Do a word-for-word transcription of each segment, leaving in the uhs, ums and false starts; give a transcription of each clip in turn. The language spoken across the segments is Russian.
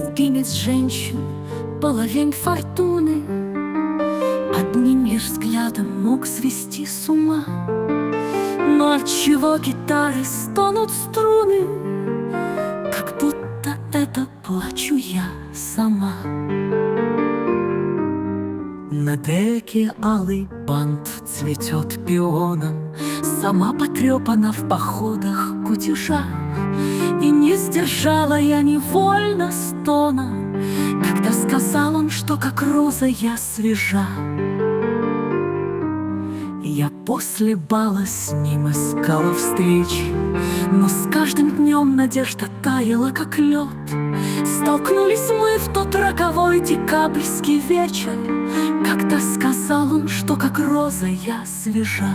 Любимец женщин, половин фортуны, одним лишь взглядом мог свести с ума. Но отчего гитары стонут струны, как будто это плачу я сама. На деке алый бант цветет пионом, сама потрепана в походах кутежа. И не сдержала я невольно стона, когда сказал он, что как роза я свежа. Я после бала с ним искала встречи, но с каждым днем надежда таяла, как лед. Столкнулись мы в тот роковой декабрьский вечер, когда сказал он, что как роза я свежа.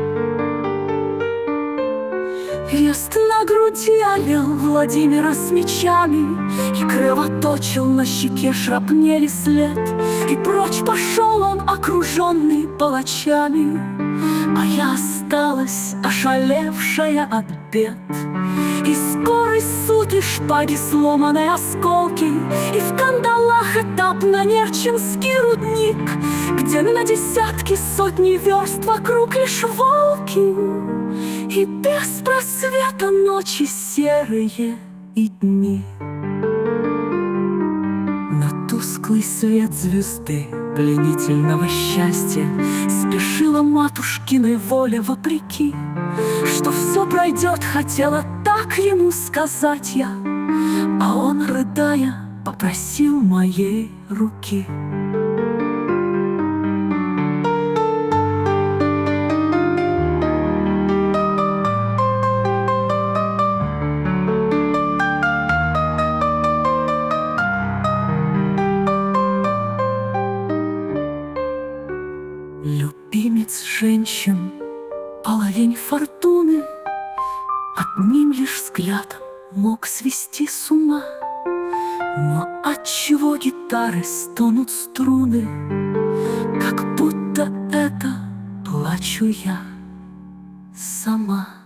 Крест на груди олел Владимира с мечами, и кровоточил на щеке шрапнели след. И прочь пошел он, окруженный палачами, а я осталась, ошалевшая от бед. И скорый суд, и шпаги сломанные осколки, и в кандалах этап на Нерчинский рудник, где на десятки сотни верст вокруг лишь волки, и без просвета ночи серые и дни. На тусклый свет звезды пленительного счастья спешила матушкиной воле вопреки, что все пройдет, хотела так ему сказать я, а он, рыдая, попросил моей руки. Любимец женщин, половин фортуны, одним лишь взглядом мог свести с ума. Но отчего гитары стонут струны, как будто это плачу я сама.